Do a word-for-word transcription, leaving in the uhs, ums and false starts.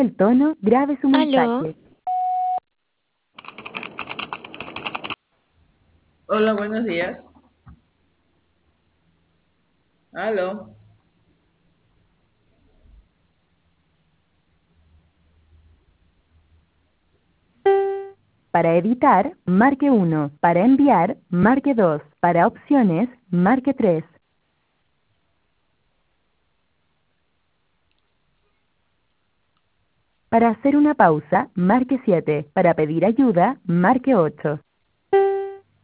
el tono, grabe su Aló, mensaje. Hola, buenos días. Aló. Para editar, marque uno. Para enviar, marque dos. Para opciones, marque tres. Para hacer una pausa, marque siete. Para pedir ayuda, marque ocho.